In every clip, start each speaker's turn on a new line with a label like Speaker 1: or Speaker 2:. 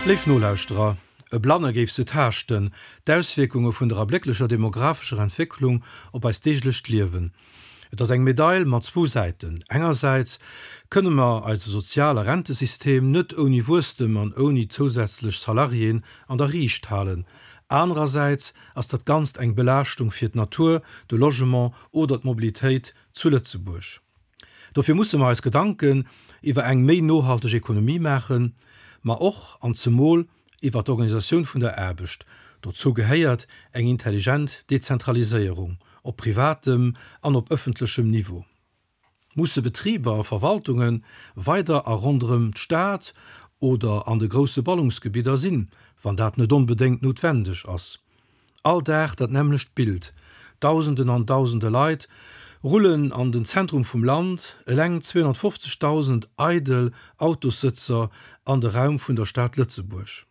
Speaker 1: Leif Nolauusterer, e Blanner géif se herchten, d'Auswirkunge vun der blicklicher demografischer Entwicklung op als deeglecht liewen. Et ass eng Medaille mat 2 Seiten. Engerseits kënne man als soziale Rentesystem net oni Wurstem an oni zusätzlich Salarien an der Riicht halen. Andererseits ass dat ganz eng Belastung fir d' Natur, de Logement oder d' Mobilitéit zu Lützeburg. Dafür muss man als Gedanken iwwer eng méi nohalteg Ökonomie machen, ma och an zumol iwwer d'Organisation vun der Erbecht. Dazu geheiert eng intelligent Dezentralisierung, op privatem an op öffentlichem Niveau. Musse Betrieber, Verwaltungen weiter a rondem Staat oder an de grosse Ballungsgebieter sinn, wann dat net unbedingt notwendig ass. All dat nämlichlecht Bild, Tausenden an Tausende Leid, Rullen an den Zentrum vum Land, eleng 250.000 Eidel Autositzer an der Raum vun der Stadt Lützeburg.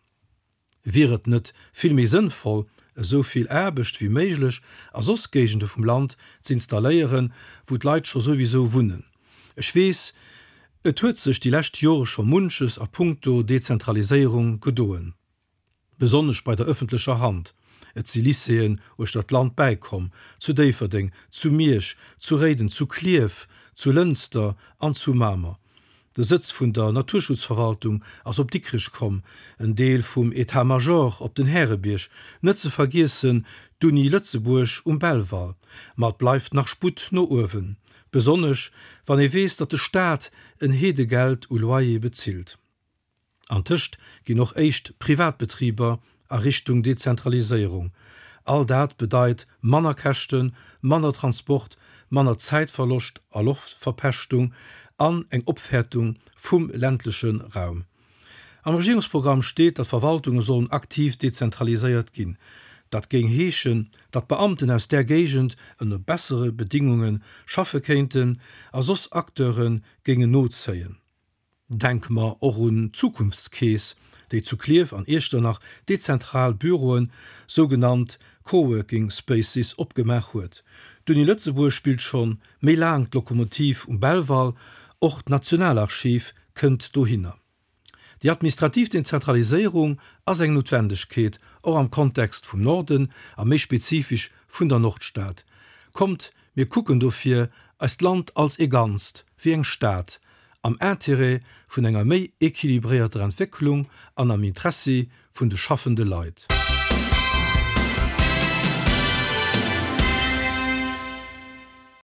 Speaker 1: Wäret net vielmi sinnvoll, soviel erbecht wie meiglech as Ostgegende vum Land zu installieren, wo d'Leit schon sowieso wunnen. Ech wees, et huet sech die lächt Jore schon munches a puncto Dezentralisierung gedoen. Besonders bei der öffentlicher Hand. Et sie Lyceen oder dat Land beikom, zu Deverding, zu Miersch, zu Reden, zu Kliew, zu Lünster, an zu Mamer. Der Sitz vun der Naturschutzverwaltung als op Dickrich kom, en Deel vum Etat-Major op den Herrebiersch, net ze vergessen, d'Uni Lützeburg Belval, mat bleifft nach Sput no Uwen, besonnech, wann wees, dat de Staat en Hedegeld u Loyer bezielt. An Tischcht gi noch echt Privatbetrieber a Richtung Dezentralisierung. All dat bedeit Mannerkächten, Mannertransport, Manner Zeitverlust, a Luftverpechtung, an eng Opfertung vum ländlichen Raum. Am Regierungsprogramm steht, dat Verwaltungen sollen aktiv dezentralisiert gin. Dat ging heechen, dat Beamten aus der Gegend ënner bessere Bedingungen schaffe kenten, as sos Akteuren gingen Notzeien. Denk ma auch un Zukunftskäes, die zu Kliew an Erster nach dezentral Büroen, sogenannt Coworking Spaces, opgemacht huet. D'Uni Lützeburg spielt schon méi lang Lokomotiv Belval, och d' Nationalarchiv kënnt do hinner. Die Administrativdezentralisierung as eng Notwendigkeit auch am Kontext vom Norden, a méi spezifisch vun der Nordstaat. Kommt, mir gucken dofir als Land als eganst, wie eng Staat, am Intérêt vun enger méi équilibrierter Entwicklung an am Interesse vun de schaffende Leiit.